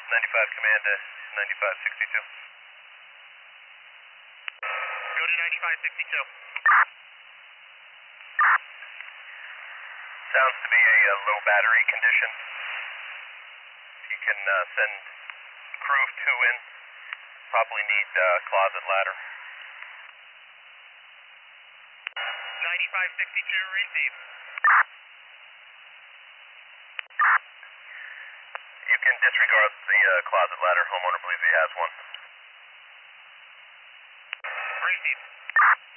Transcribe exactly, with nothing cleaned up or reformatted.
ninety-five command to ninety-five sixty-two. Go to ninety-five sixty-two. Sounds to be a, uh low battery condition. You can uh, send crew of two in. Probably need uh, closet ladder. ninety-five sixty-two, receive. You can disregard the uh, closet ladder. Homeowner believes he has one. Receive.